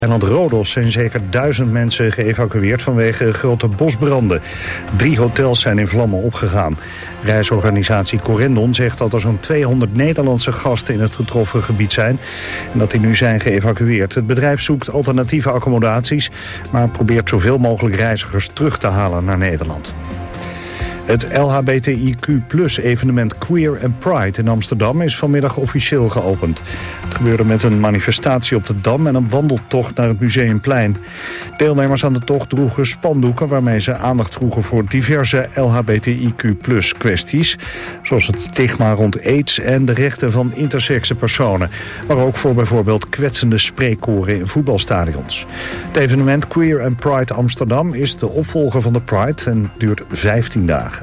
Eiland Rodos zijn zeker 1000 mensen geëvacueerd vanwege grote bosbranden. 3 hotels zijn in vlammen opgegaan. Reisorganisatie Corendon zegt dat er zo'n 200 Nederlandse gasten in het getroffen gebied zijn en dat die nu zijn geëvacueerd. Het bedrijf zoekt alternatieve accommodaties, maar probeert zoveel mogelijk reizigers terug te halen naar Nederland. Het LHBTIQ+-evenement Queer and Pride in Amsterdam is vanmiddag officieel geopend. Het gebeurde met een manifestatie op de Dam en een wandeltocht naar het Museumplein. Deelnemers aan de tocht droegen spandoeken waarmee ze aandacht vroegen voor diverse LHBTIQ+-kwesties, zoals het stigma rond AIDS en de rechten van intersexe personen, maar ook voor bijvoorbeeld kwetsende spreekkoren in voetbalstadions. Het evenement Queer and Pride Amsterdam is de opvolger van de Pride en duurt 15 dagen.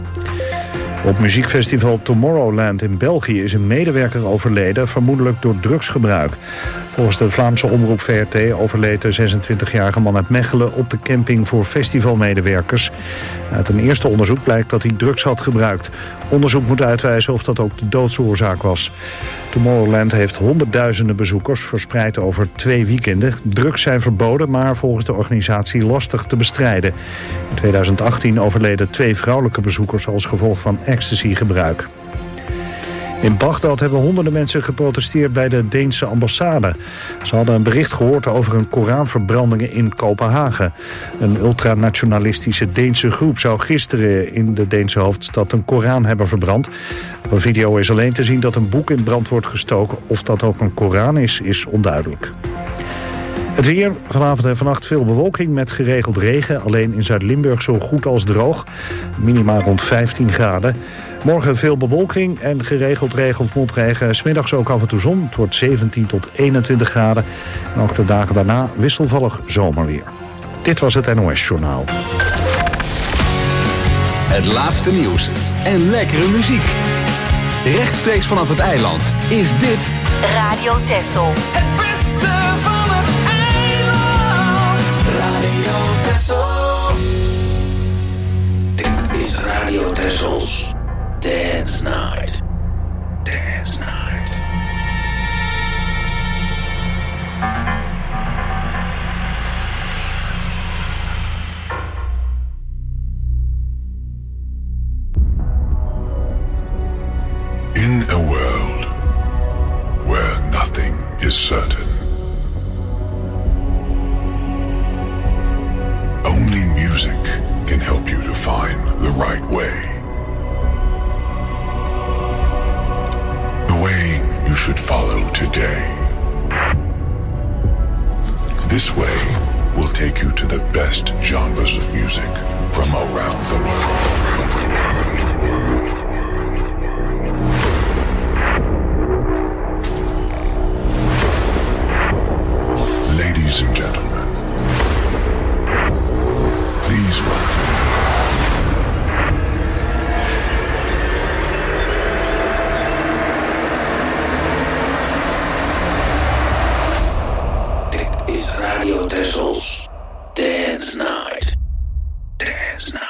Op muziekfestival Tomorrowland in België is een medewerker overleden, vermoedelijk door drugsgebruik. Volgens de Vlaamse omroep VRT overleed de 26-jarige man uit Mechelen op de camping voor festivalmedewerkers. Uit een eerste onderzoek blijkt dat hij drugs had gebruikt. Onderzoek moet uitwijzen of dat ook de doodsoorzaak was. Tomorrowland heeft honderdduizenden bezoekers verspreid over 2 weekenden. Drugs zijn verboden, maar volgens de organisatie lastig te bestrijden. In 2018 overleden 2 vrouwelijke bezoekers als gevolg van ecstasy-gebruik. In Bagdad hebben honderden mensen geprotesteerd bij de Deense ambassade. Ze hadden een bericht gehoord over een Koranverbrandingen in Kopenhagen. Een ultranationalistische Deense groep zou gisteren in de Deense hoofdstad een Koran hebben verbrand. Op een video is alleen te zien dat een boek in brand wordt gestoken. Of dat ook een Koran is onduidelijk. Het weer, vanavond en vannacht veel bewolking met geregeld regen. Alleen in Zuid-Limburg zo goed als droog. Minima rond 15 graden. Morgen veel bewolking en geregeld regen of motregen. 's Middags ook af en toe zon. Het wordt 17 tot 21 graden. En ook de dagen daarna wisselvallig zomerweer. Dit was het NOS Journaal. Het laatste nieuws en lekkere muziek. Rechtstreeks vanaf het eiland is dit Radio Texel. Het beste van het eiland. Radio Texel. Dit is Radio Texels Dance Night. Dance Night. In a world where nothing is certain, only music can help you to find the right way. The way you should follow today. This way will take you to the best genres of music from around the world. Ladies and gentlemen, please welcome. Dit is Radio Texels Dance Night. Dance Night.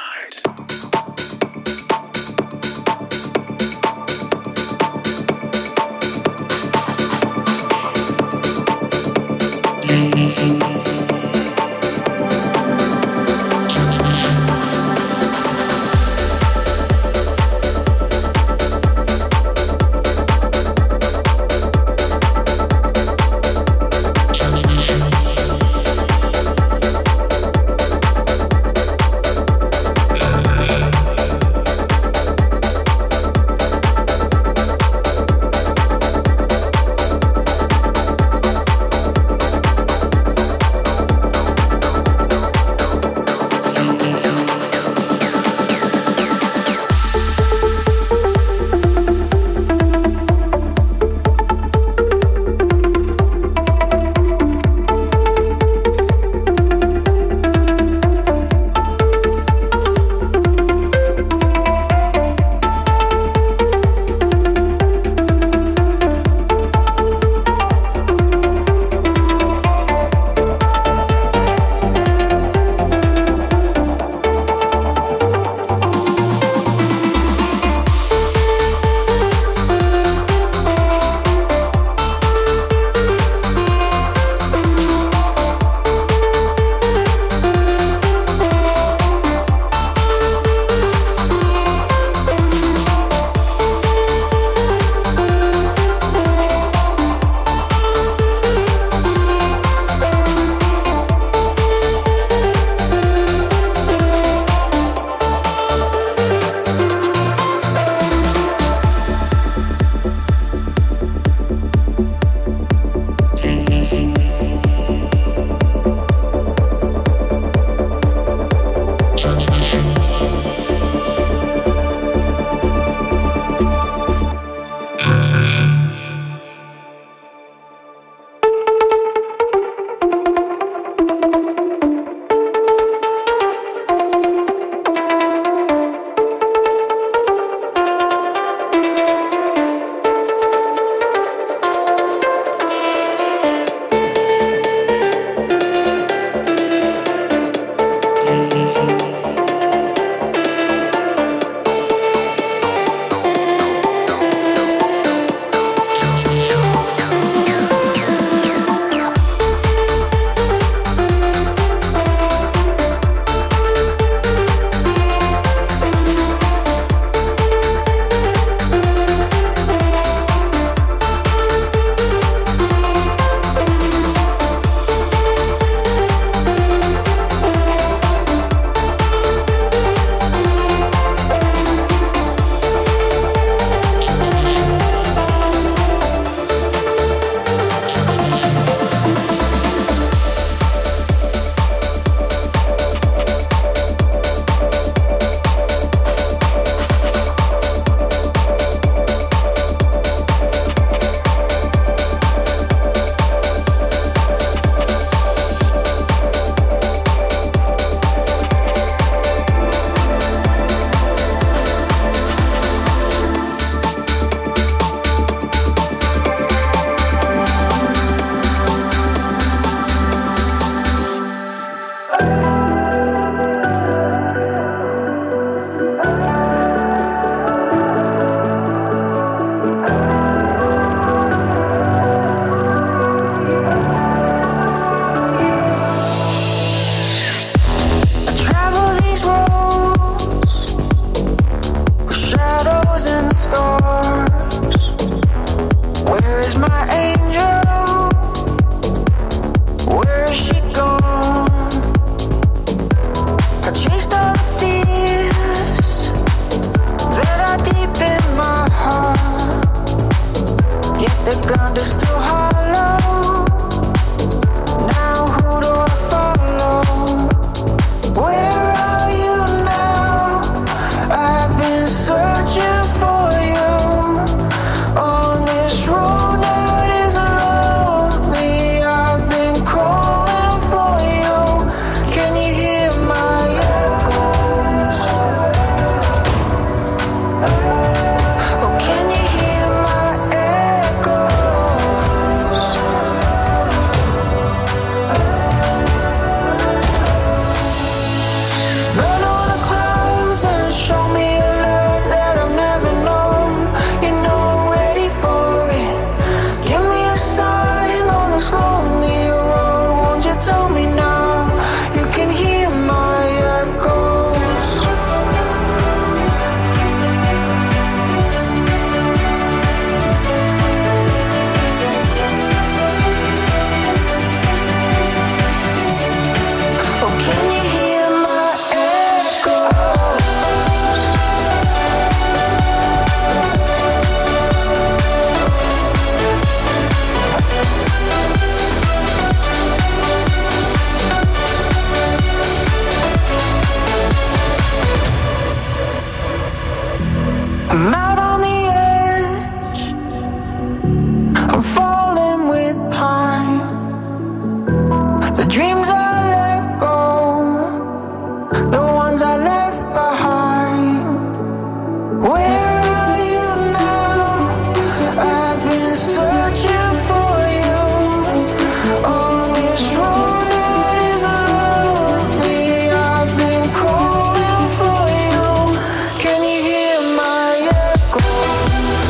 dreams I let go, the ones I left behind. Where are you now? I've been searching for you on this road that is lonely. I've been calling for you. Can you hear my echoes?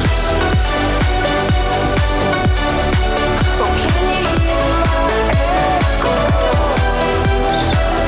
Oh, can you hear my echoes?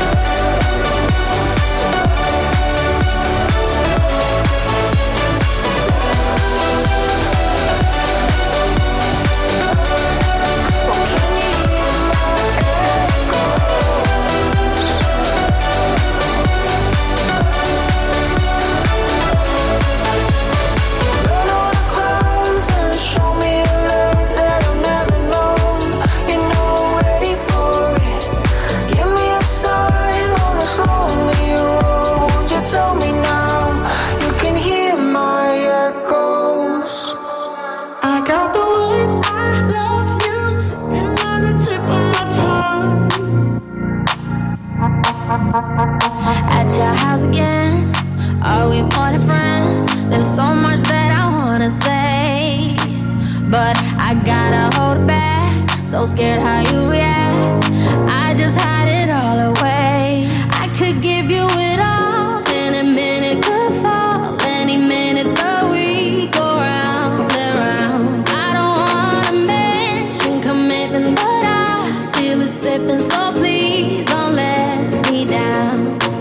At your house again, are we more than friends? There's so much that I wanna say, but I gotta hold it back. So scared how you react, I just hide it all away. I could give you it all, any minute could fall, any minute the week go round and round. I don't wanna mention commitment, but I feel it slipping, so please don't let me down.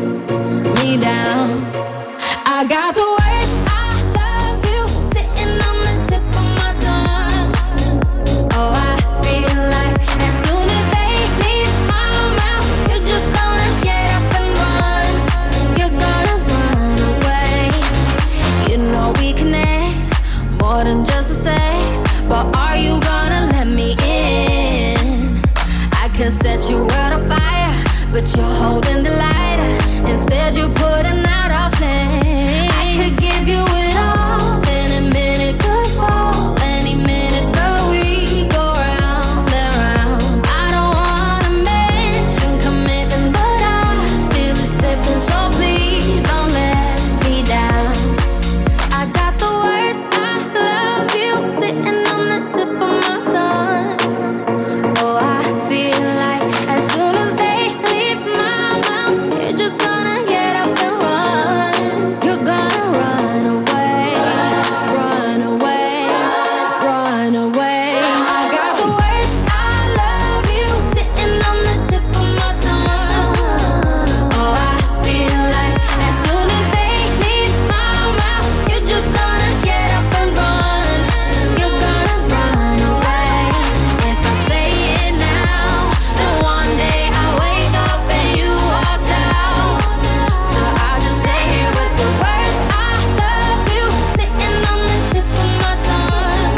I got the words I love you sitting on the tip of my tongue. Oh, I feel like as soon as they leave my mouth, you're just gonna get up and run. You're gonna run away. You know we connect more than just a sex, but are you gonna let me in? I could set your world on fire, but you're holding the lighter. Instead you're putting out our flame. I could give you it all, any minute could fall, any minute the week go round and round. I don't wanna mention commitment, but I feel it slipping, so please don't let me down. I got the words I love you sitting on the tip of my tongue. Oh, I feel like as soon as they leave my mouth, you're just gonna get up and run. You're gonna run away, run away, run away. I got the words I love you sitting on the tip of my tongue. Oh, I feel like as soon as they leave my mouth, you're just gonna get up and run. You're gonna run away. If I say it now, then one day I wake up and you walked out. So I'll just stay here with the words I love you sitting on the tip of my tongue.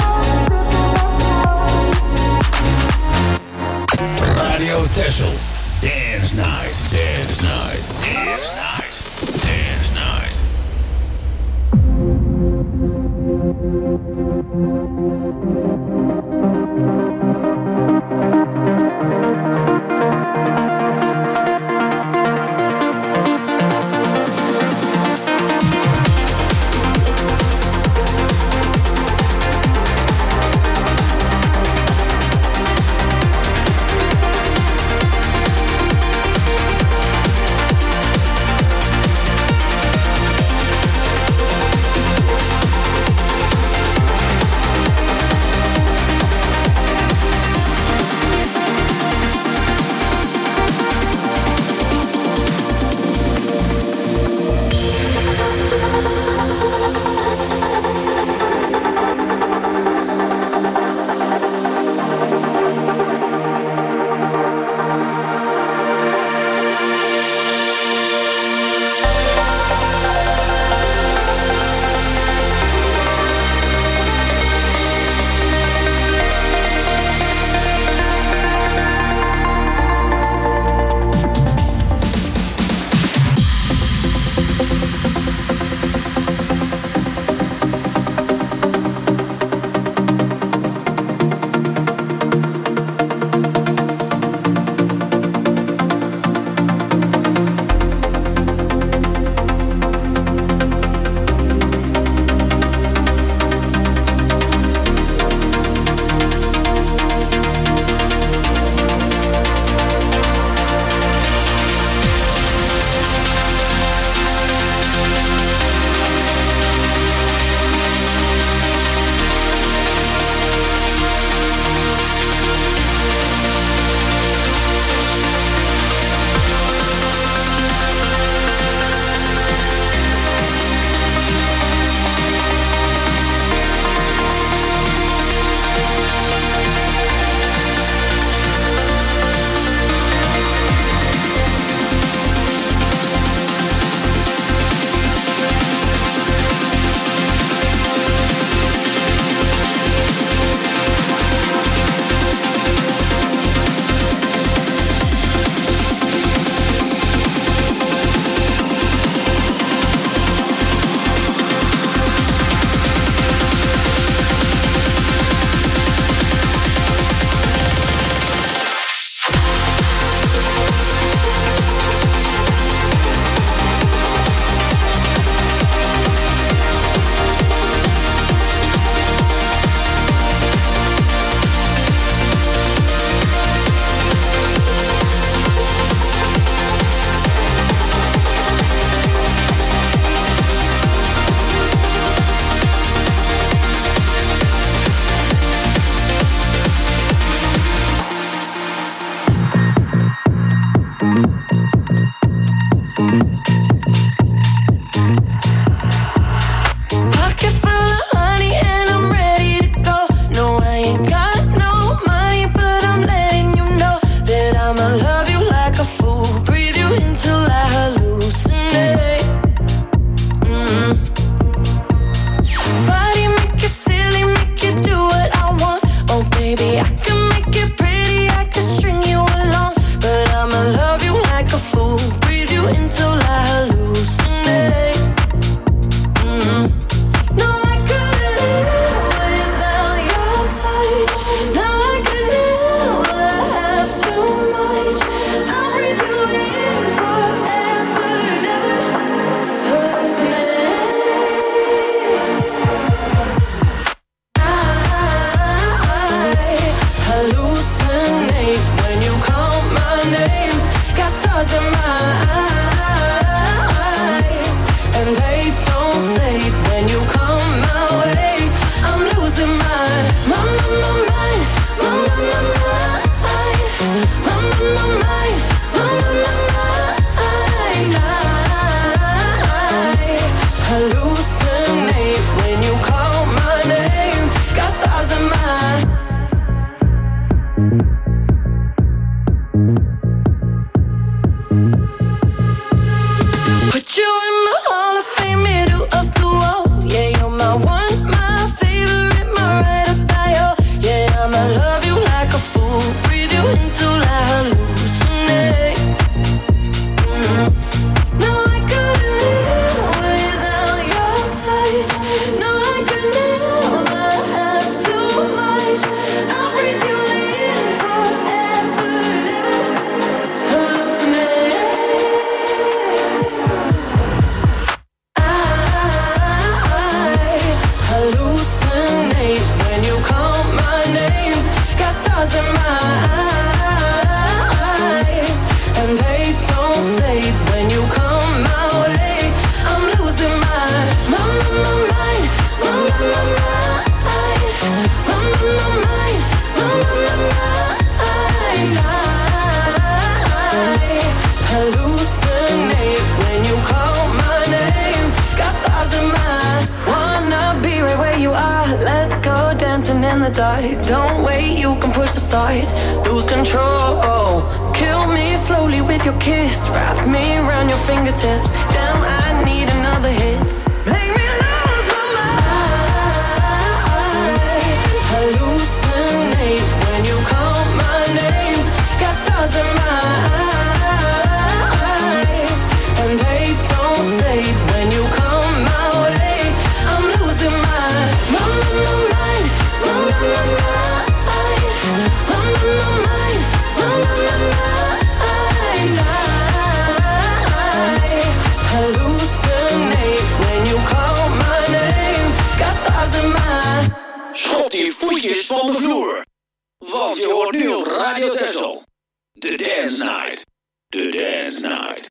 Radio Texel. Dance night, dance night, dance night, dance night. love you like a fool, breathe you in till I hallucinate. Body make you silly, make you do what I want. Oh baby, I can make it pretty, I can string you along, but I'ma love you like a fool, breathe you in till I hallucinate. No, I couldn't live without your touch. No, I could never have too much. I'll breathe you in forever, never hallucinate when you call my name. Got stars in my eyes, and they don't fade when you come my way. I'm losing my mind, mind. Hallucinate when you call my name. Got stars in my put you in my Hall of Fame, middle of the wall. Yeah, you're my one, my favorite, my right up bio. Yeah, I'ma love you like a fool, breathe you until I hallucinate. No, I couldn't live without your touch. No, I could never have too much. I'll breathe you in forever, never hallucinate. Hallucinate when you call my name. Got stars in my eyes, and they don't fade when you come my way. I'm losing my mind, mind. Hallucinate when you call my name. Got stars in my wanna be right where you are. Let's go dancing in the dark. Don't wait, you can push the start. Lose control. Kill me slowly with your kiss. Wrap me around your fingertips. Damn, I need another hit. Make me lose my mind. Hallucinate when you call my name. Got stars in my eyes, and they don't fade when you come my way. I'm losing my mind. Hallucinate when you call my name. Got stars in my Schop die voetjes van de vloer. Want je hoort nu op Radio Texel. The Dance Night. The Dance Night.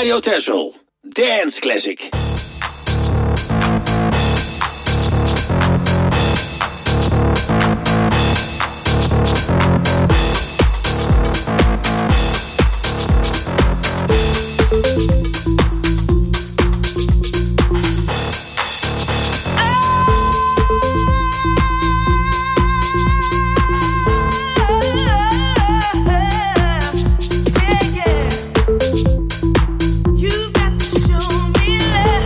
Radio Texel. Dance Classic. You've got to show me love.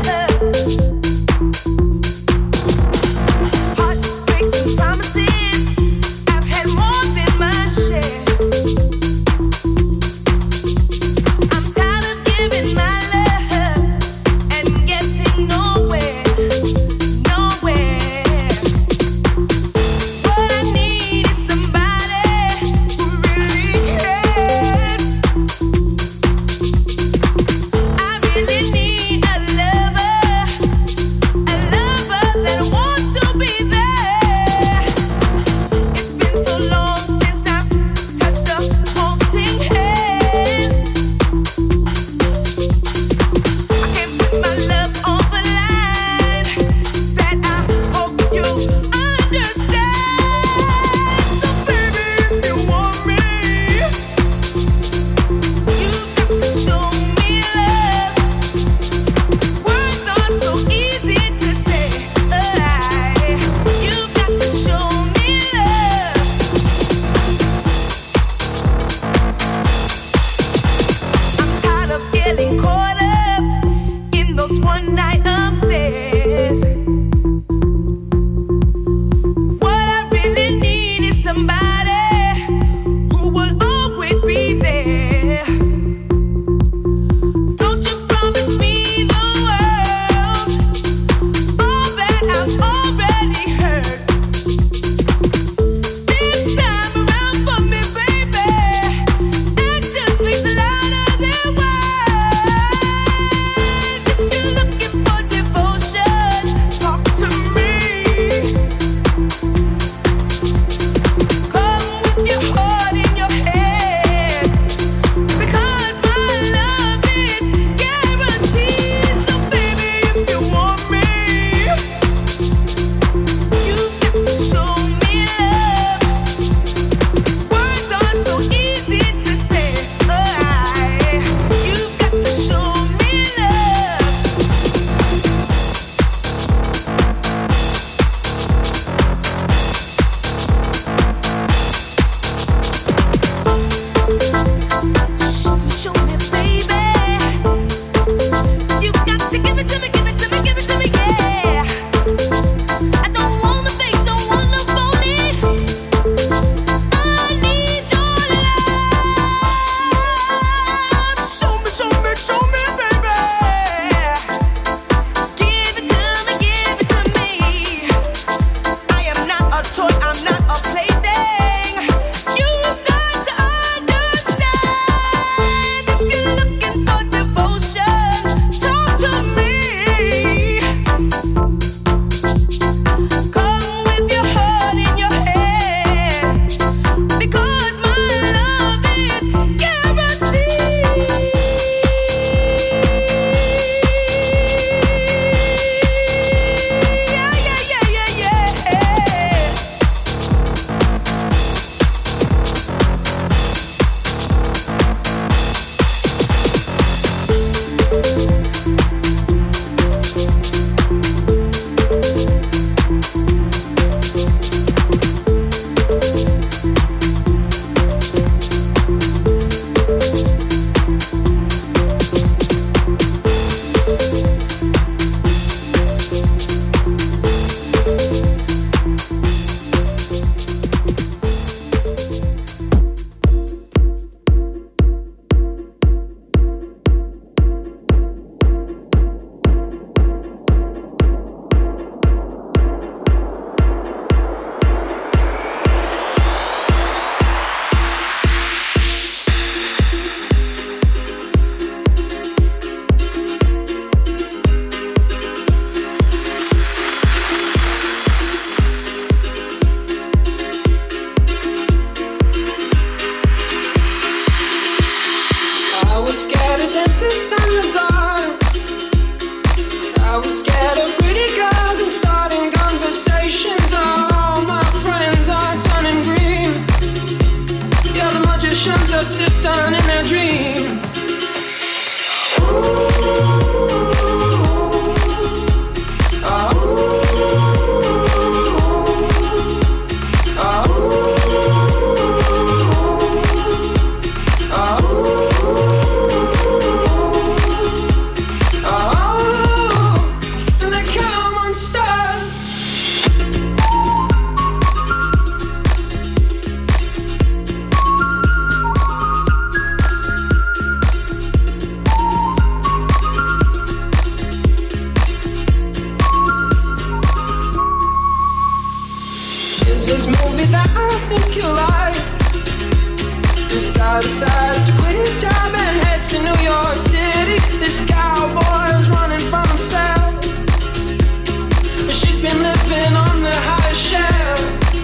this movie that I think you like. This guy decides to quit his job and head to New York City. This cowboy's running from himself, but she's been living on the high shelf.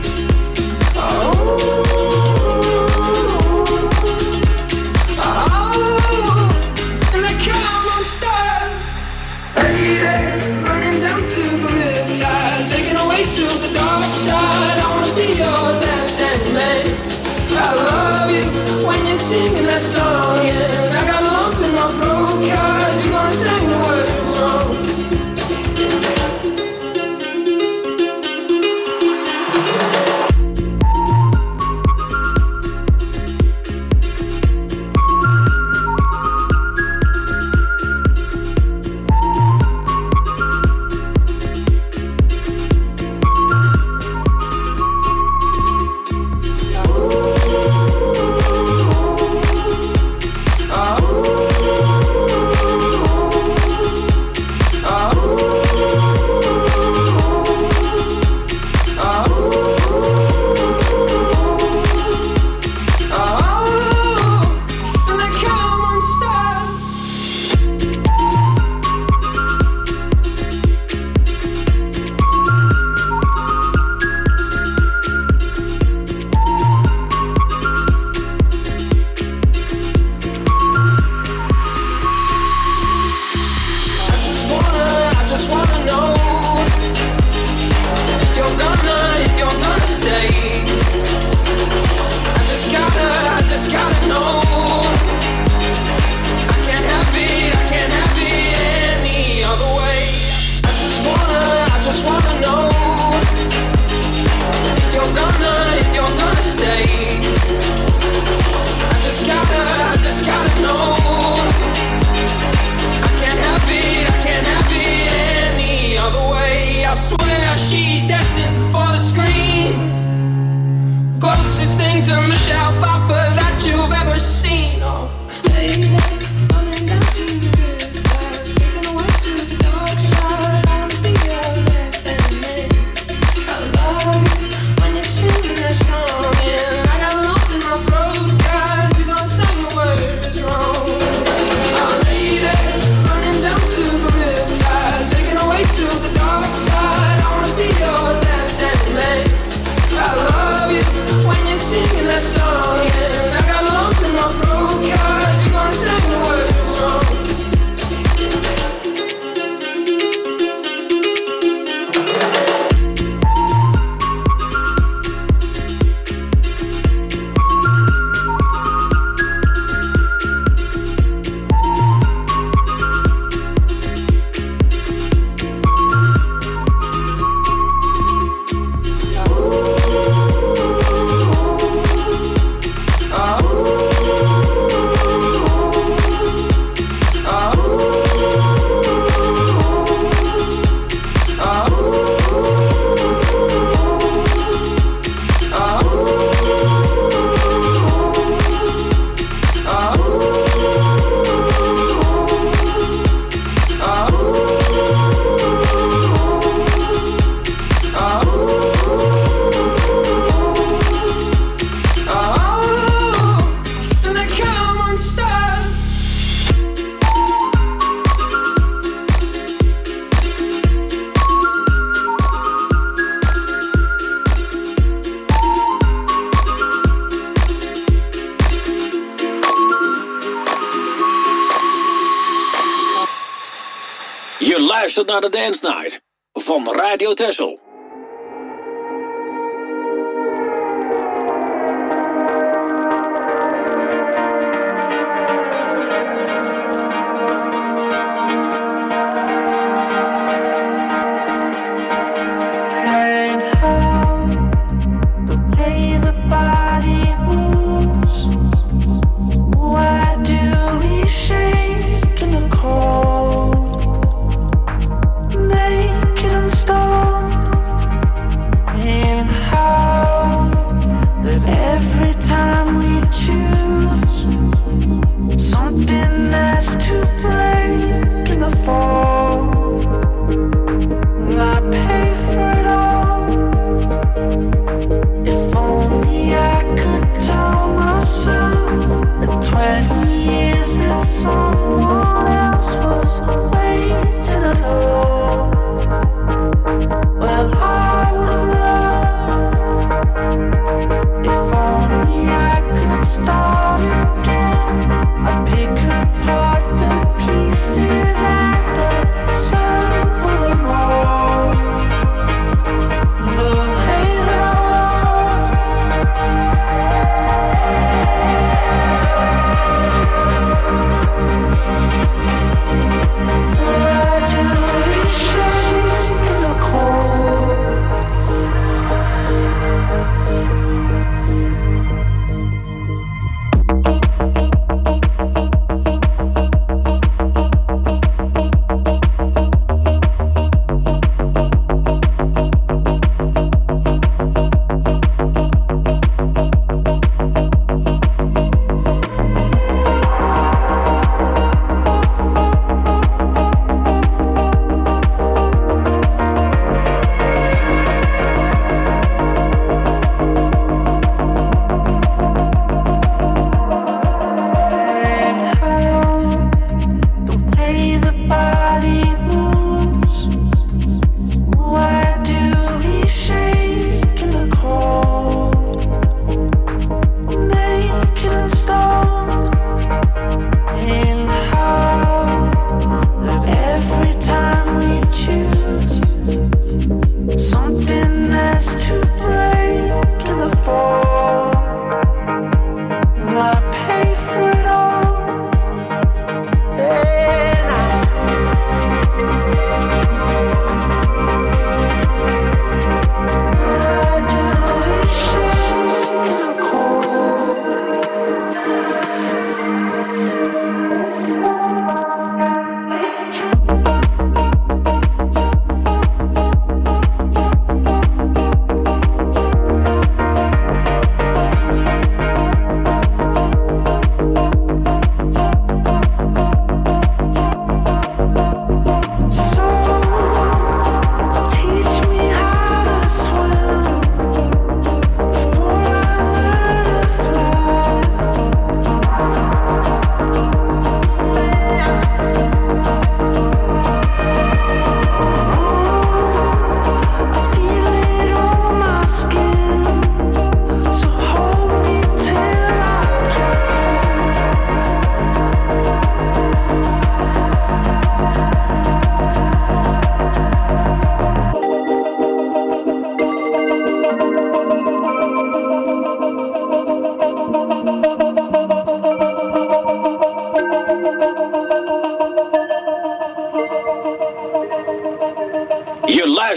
And they come on stars. Lady, running down to the riptide, taken away to the dark side. I wanna be your left-hand man. I love you when you're singing that song, and I got a lump in my throat 'cause you're gonna sing the words wrong. Luister naar de Dance Night van Radio Texel. Naked and stoned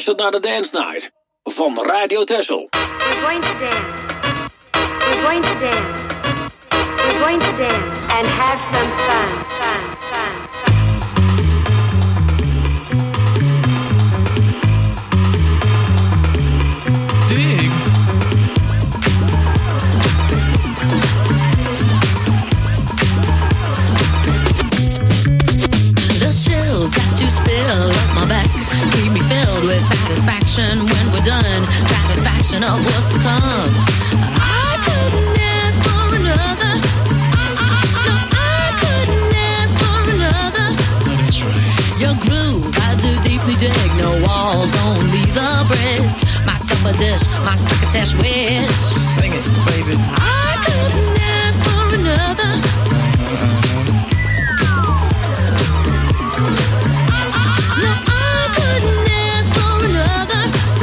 luistert naar de Dance Night van Radio Texel. We're going to dance. We're going to dance. We're going to dance and have some fun. Dig. The chills that you spill up my back keep me filled with satisfaction when we're done. Satisfaction of what's to come. I couldn't ask for another. No, I couldn't ask for another. That's right. Your groove, I do deeply dig. No walls, only the bridge. My supper dish, my succotash wish. Sing it, baby. I couldn't ask for another. No, I couldn't ask for another.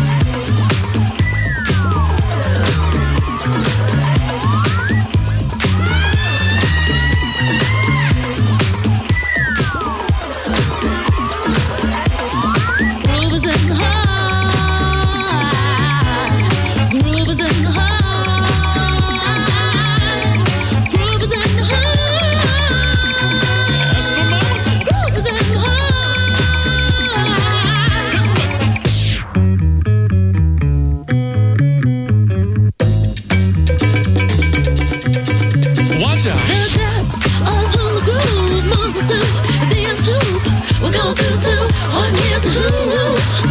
Groove is in the heart. Groove is in the heart. Groove is in the heart. Groove is in the heart. Watch out. The depth of who the groove moves us to is the end hoop. We'll go through to one year's a who.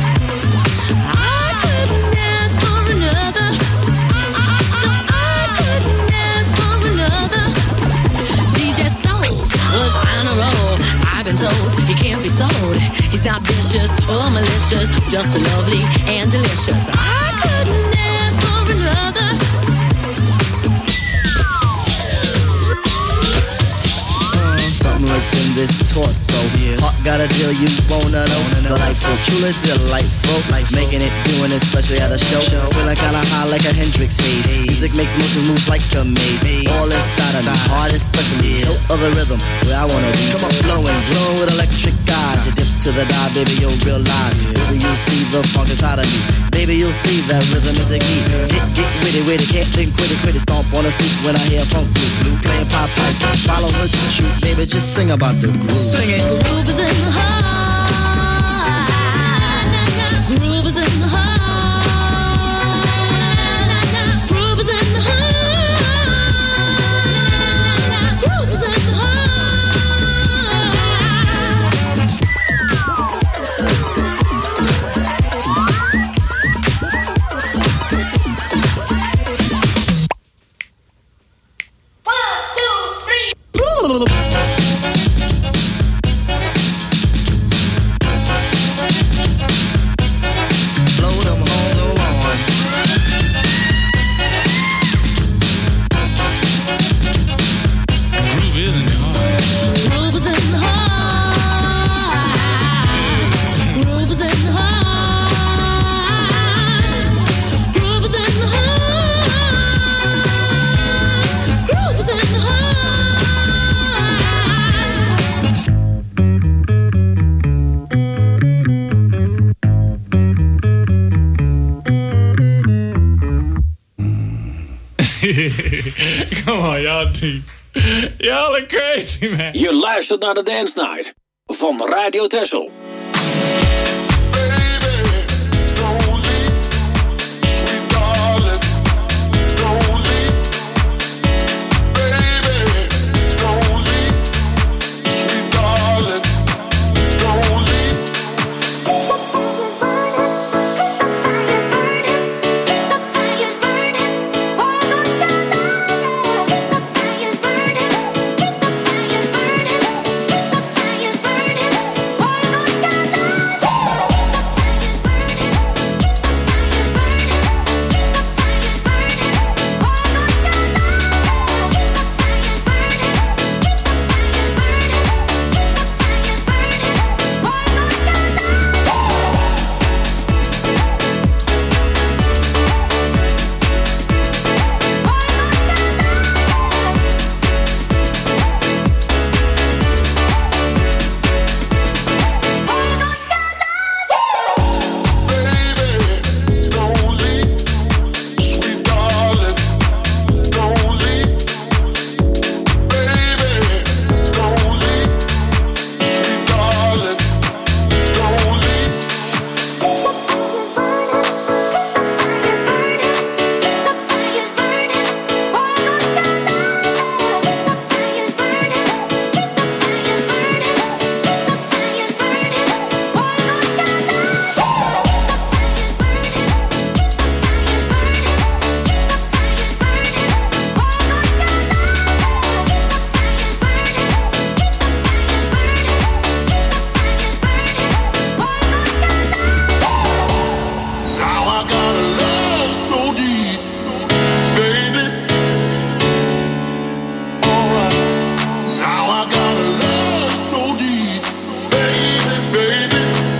I couldn't ask for another. No, I couldn't ask for another. DJ Soul was on a roll. I've been told he can't be sold. He's not vicious or malicious, just lovely and delicious. I couldn't ask for another. Something lurks in this torso. Heart got a deal you wanna know. Delightful, truly delightful. Making it, doing it, especially at a show. Feeling kinda high like a Hendrix haze. Music makes motion moves like a maze. All inside of me, heart especially. Hilt of the rhythm, where I wanna be. Come on, glowing with electric eyes. You dip to the dive, baby, you'll realize. Baby, you'll see the funk inside of me. Baby, you'll see that rhythm is the key. Get with it, can't think, quit it. Stomp on the street when I hear funk blue. Playing pop pipe, follow her to shoot. Baby, just sing about the groove. Sing it. Groove is in the heart. Groove is in the heart. Groove is in the heart. Groove is in the heart. Blow them hoes on. Groove is in the heart. Groove is in the heart. Groove is in the heart. Groove is in the heart. Groove is in the heart. Come on, y'all deep. Y'all are crazy, man. Je luistert naar de Dance Night van Radio Texel. Burning, got a love so deep, baby. Alright, now I got a love so deep, baby, baby.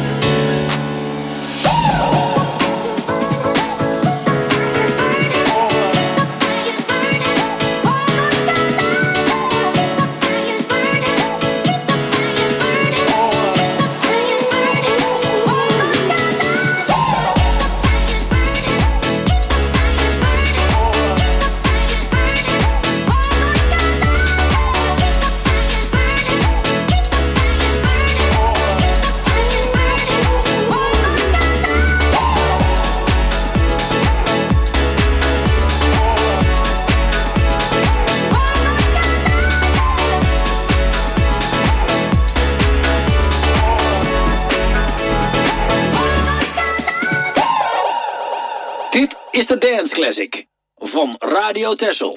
Dit is de Dance Classic van Radio Texel.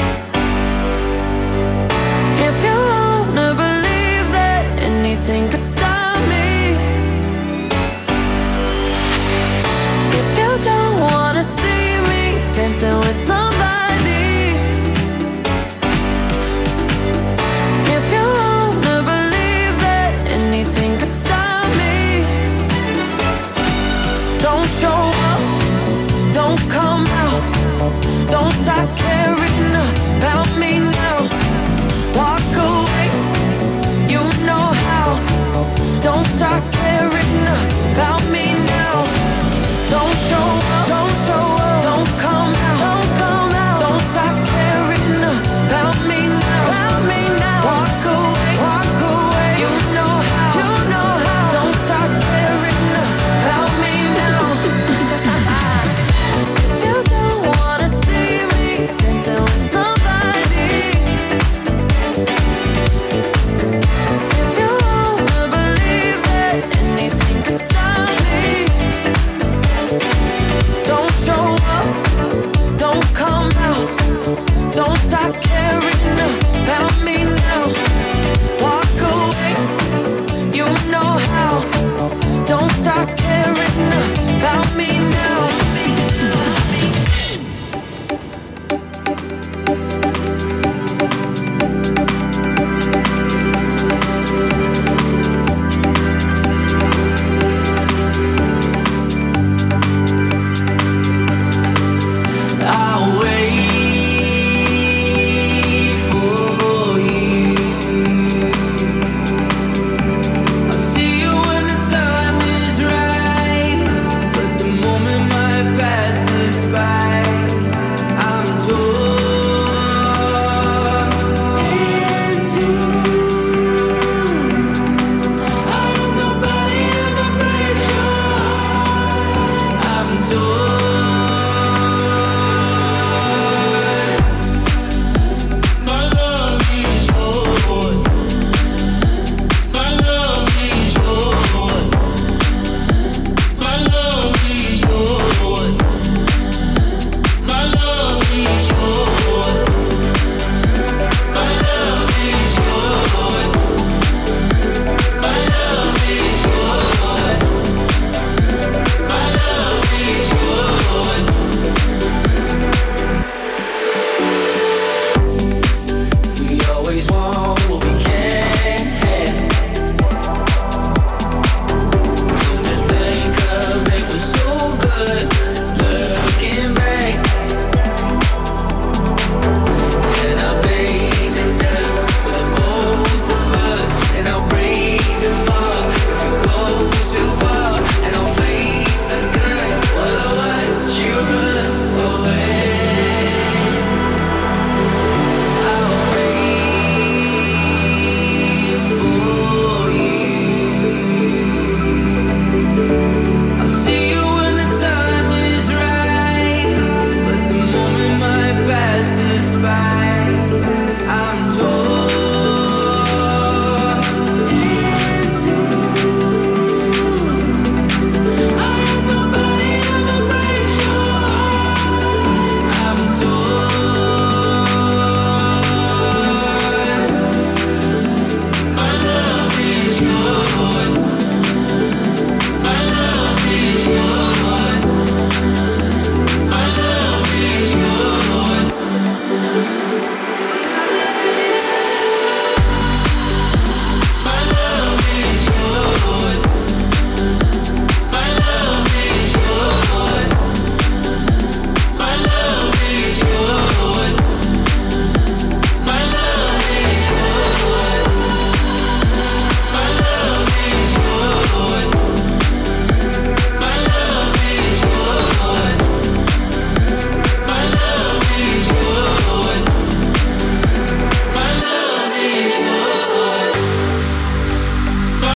Think it's